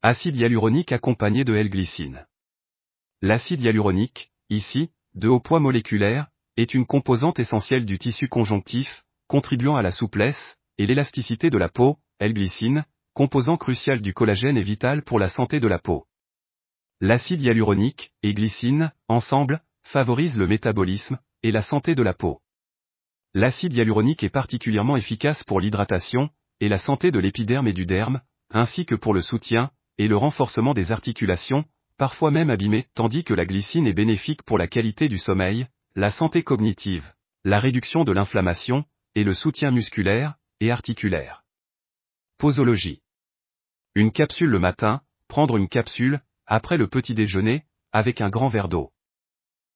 Acide hyaluronique accompagné de L-glycine. L'acide hyaluronique, ici, de haut poids moléculaire, est une composante essentielle du tissu conjonctif, contribuant à la souplesse et l'élasticité de la peau. L-glycine, composant crucial du collagène et vital pour la santé de la peau. L'acide hyaluronique et glycine, ensemble, favorisent le métabolisme et la santé de la peau. L'acide hyaluronique est particulièrement efficace pour l'hydratation et la santé de l'épiderme et du derme, ainsi que pour le soutien et le renforcement des articulations, parfois même abîmées, tandis que la glycine est bénéfique pour la qualité du sommeil, la santé cognitive, la réduction de l'inflammation et le soutien musculaire et articulaire. Posologie. Une capsule le matin, prendre une capsule après le petit déjeuner, avec un grand verre d'eau.